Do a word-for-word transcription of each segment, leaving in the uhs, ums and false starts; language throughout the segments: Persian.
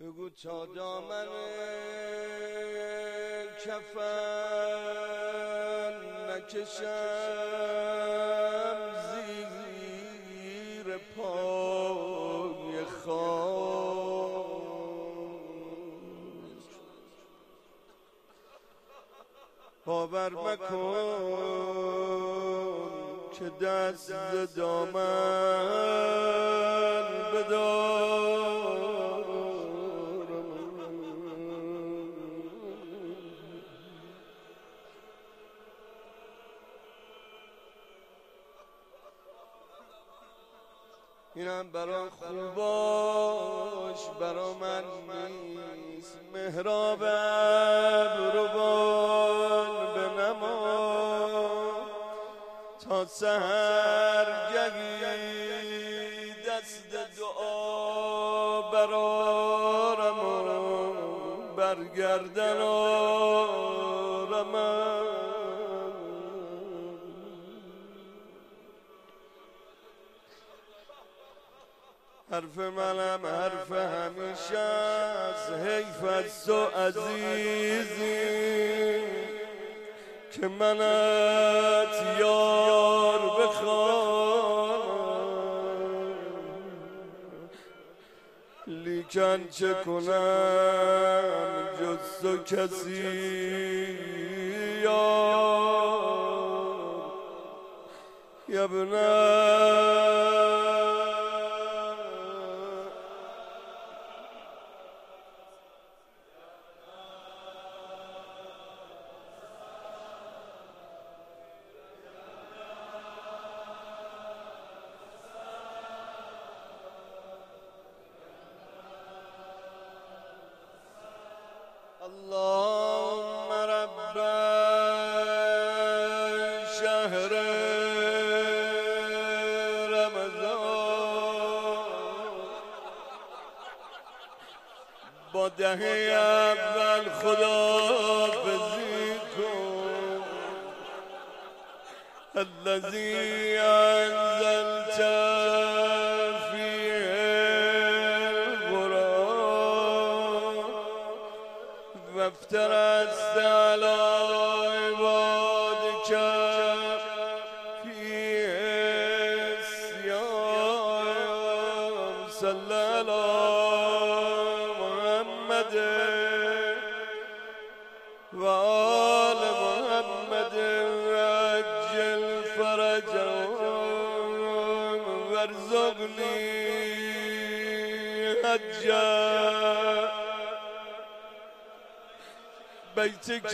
بگو تا دامن کفن نکشم زیر پای خاک. باور مکن که دست ز دامن بدارم، اینم برا خوباش برا من نیست. محراب ابروان به نما تا سحرگهی دست دعا برارم و برگردن آرم. حرف منم حرف همیشه از حیف از تو عزیزی که منت یار بخوانم. لیکن چه کنم جز تو کسی یار یبنم. اللهم رب شهر رمضان با دهه اول خداحافظی کن. الذی انزلت وافترست على عبادك فيه الصيام. صلى على محمد وآل محمد وعجل فرجهم وارزقني حجا بیتک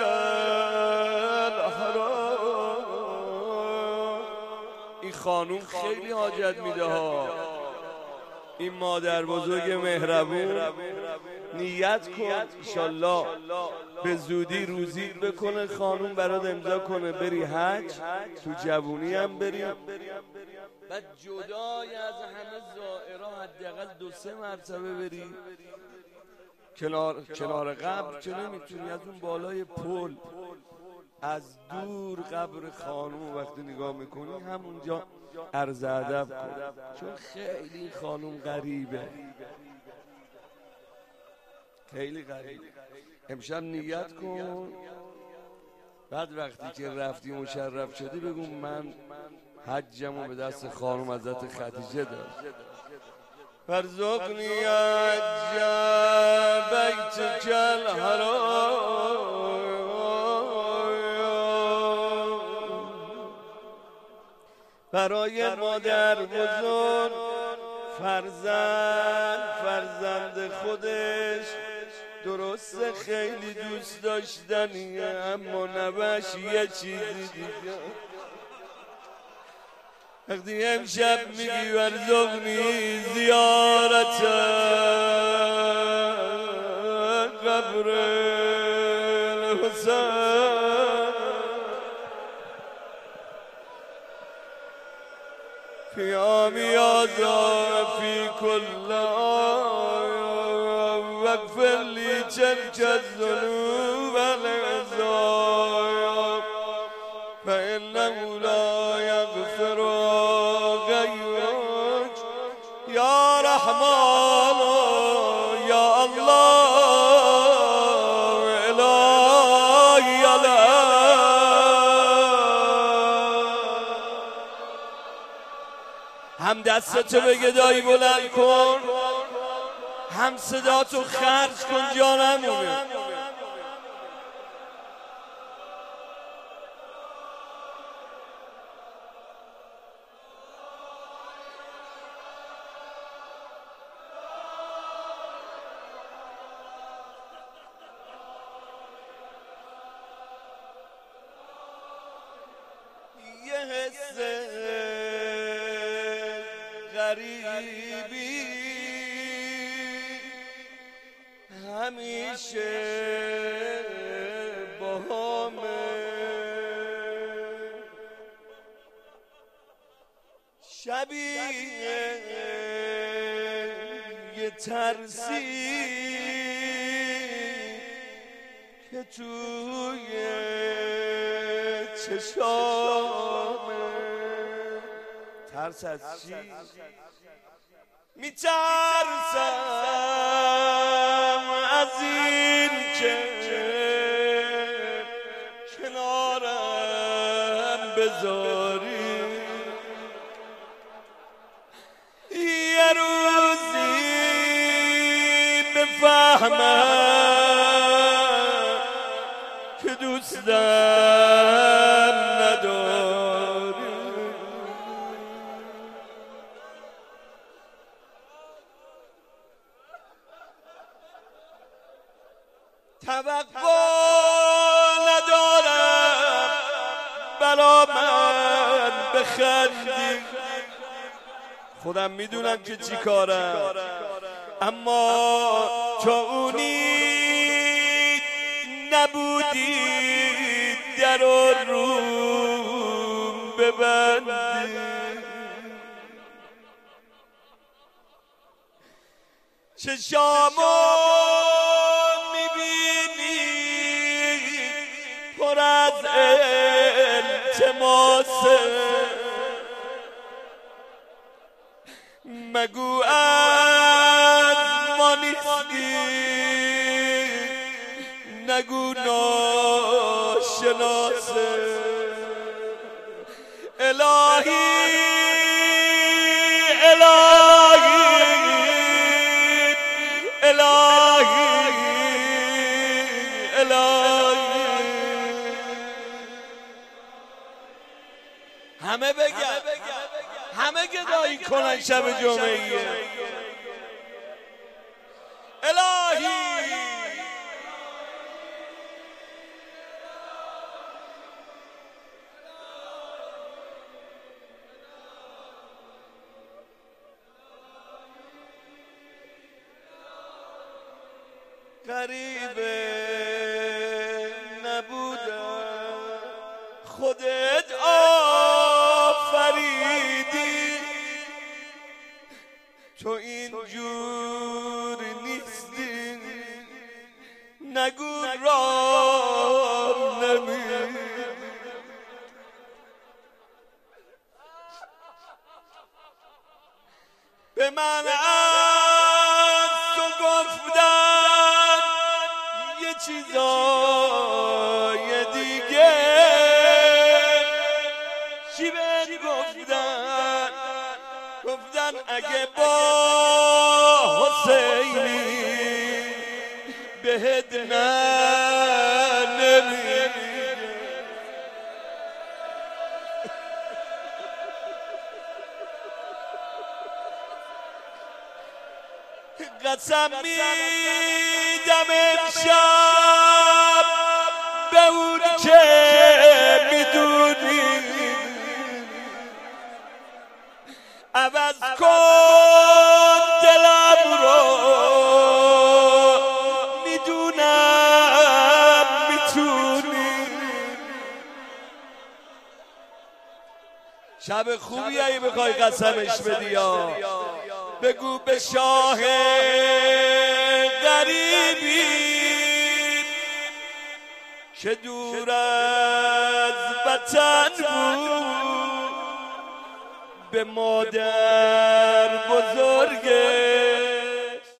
الحرام. این خانوم خیلی حاجت میده ها. این مادر بزرگ مهربون نیت کن انشالله به زودی روزی بکنه خانوم برات امضا کنه بری حج، تو جوونی هم بری. بعد جدای از همه زائرها حداقل دو سه مرتبه بری کنار کنار قبر که نمیتونی، از اون بالای پل از دور قبر خانوم وقتی نگاه میکنی همونجا عرض ادب کن، چون خیلی خانوم غریبه، خیلی غریبه. امشب نیت کن، بعد وقتی که رفتی مشرف شدی بگو من حجمو به دست خانوم حضرت خدیجه دادم. فارزقنی حج بیتک الحرام. برای مادر بزرگ فرزند فرزند خودش درسته خیلی دوست داشتنیه، اما نباش یه چیزی دیگه. وقتی امشب میگی ورزقنی زیارت قبر الحسین قیامی آزا فی کل آیا واغفر لی تلک الذنوب والعزایا فإنه لا یغفر غیرک یا رحمان یا دستتو به گدایی بلند کن، هم صداتو خرج کن جانمونه. یه حس غریبی همیشه باهامه، شبیه یه ترسی که توی چشامه. ترس از چی؟ میترسم از این که کنارم بذاری، یه روزی بفهمم که دوستم نداری. توقع ندارم برا من بخندی، خودم میدونم که چی کارم، اما تو اونی نبودی در روم ببندی. چشامو پر از التماسه، مگو از ما نیستی، نگو ناشناسه. الهی الهی الهی الهی، همه بگن، همه گدایی کنن شب جمعه. الهی غریبه نبودم، خودت آفریدی، تو اینجور نیستی، نگو رام نمی. به من از تو گفتن یه چیزای دیگه، چی بهت گفتن؟ گفتن اگه با حسینی بهت نه نمیگه. قسم میدم امشب به اون که میدونی، عوض کن دلم رو، میدونم میتونی. شب خوبی اگه بخوای قسمش بدی، یا بگو به شاه غریبی که دور از وطن بود، به مادر بزرگه